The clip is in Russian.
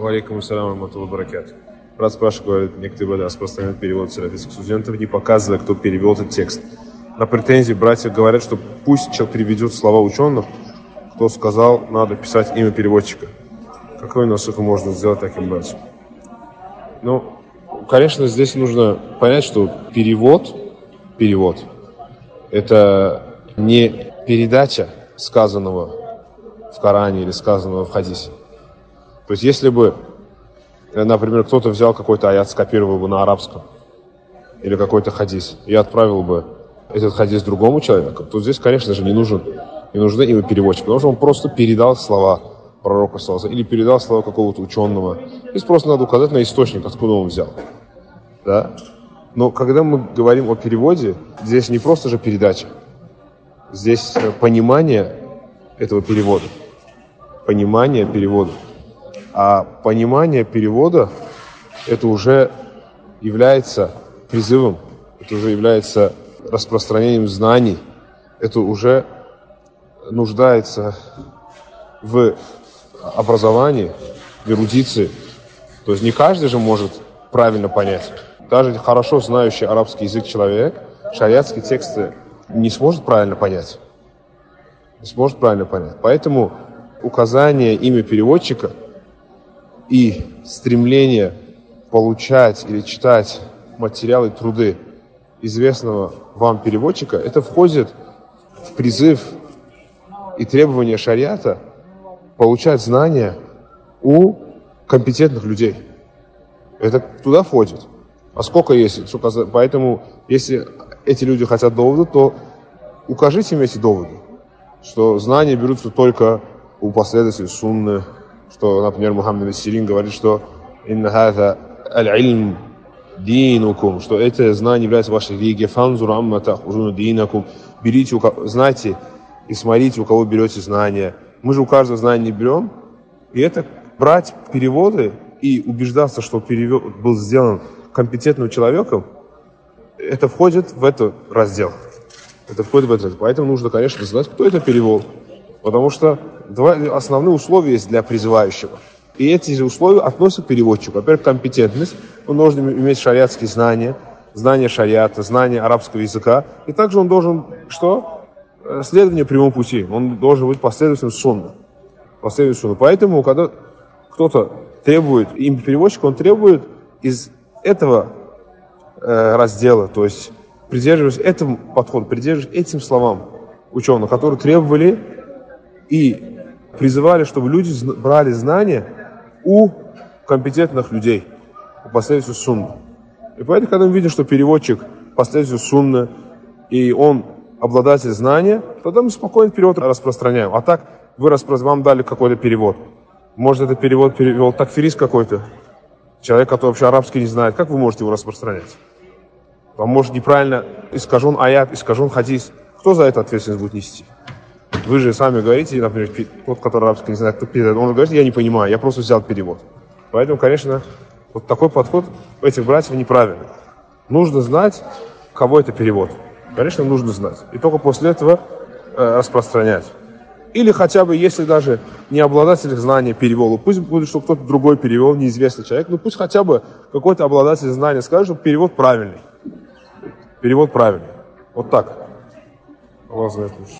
Алейкум ассаляму рахматуллахи ва баракатух. Брат спрашивает, говорит, некоторые распространяют перевод салафистских студентов, не показывая, кто перевел этот текст. На претензии братья говорят, что пусть человек переведет слова ученых, кто сказал, надо писать имя переводчика. Какой насух можно сделать таким братьям? Ну, конечно, здесь нужно понять, что перевод, это не передача сказанного в Коране или сказанного в хадисе. То есть, если бы, например, кто-то взял какой-то аят, скопировал бы на арабском, или какой-то хадис, и отправил бы этот хадис другому человеку, то здесь, конечно же, не нужны имя переводчика, потому что он просто передал слова пророка, или передал слова какого-то ученого. Здесь просто надо указать на источник, откуда он взял. Да? Но когда мы говорим о переводе, здесь не просто же передача, здесь понимание этого перевода. Понимание перевода. А понимание перевода это уже является призывом, это уже является распространением знаний, это уже нуждается в образовании, в эрудиции. То есть не каждый же может правильно понять. Даже хорошо знающий арабский язык человек шариатские тексты не сможет правильно понять. Поэтому указание имя переводчика и стремление получать или читать материалы, труды известного вам переводчика, это входит в призыв и требования шариата получать знания у компетентных людей. Это туда входит. А сколько есть? Поэтому, если эти люди хотят доводы, то укажите им эти доводы, что знания берутся только у последователей сунны, что, например, Мухаммад ас-Сирин говорит, что «Инна хаза аль-илм динукум», что это знание является вашей религией, «Фанзур амма тахужуна динакум», берите, знайте и смотрите, у кого берете знания. Мы же у каждого знания не берем, и это брать переводы и убеждаться, что перевод был сделан компетентным человеком, это входит в этот раздел. Поэтому нужно, конечно, знать, кто это перевел. Потому что два основные условия есть для призывающего. И эти же условия относятся к переводчику. Во-первых, компетентность. Он должен иметь шариатские знания, знания шариата, знания арабского языка. И также он должен, следование прямому пути. Он должен быть последователем сунны. Поэтому, когда кто-то требует имя переводчика, он требует из этого раздела, то есть придерживаясь этому подходу, придерживаясь этим словам ученых, которые требовали и призывали, чтобы люди брали знания у компетентных людей, у последователей сунны. И поэтому, когда мы видим, что переводчик последователь сунны, и он обладатель знания, тогда мы спокойно перевод распространяем. А так, вам дали какой-то перевод. Может, это перевод перевел такфирист какой-то, человек, который вообще арабский не знает. Как вы можете его распространять? Вам может неправильно искажен аят, искажен хадис. Кто за это ответственность будет нести? Вы же сами говорите, например, тот, который арабский не знает, кто переводит, он говорит, я не понимаю, я просто взял перевод. Поэтому, конечно, вот такой подход этих братьев неправильный. Нужно знать, кого это перевод. Конечно, нужно знать. И только после этого распространять. Или хотя бы, если даже не обладатель знания перевел, пусть будет, что кто-то другой перевел, неизвестный человек, но пусть хотя бы какой-то обладатель знания скажет, что перевод правильный. Вот так.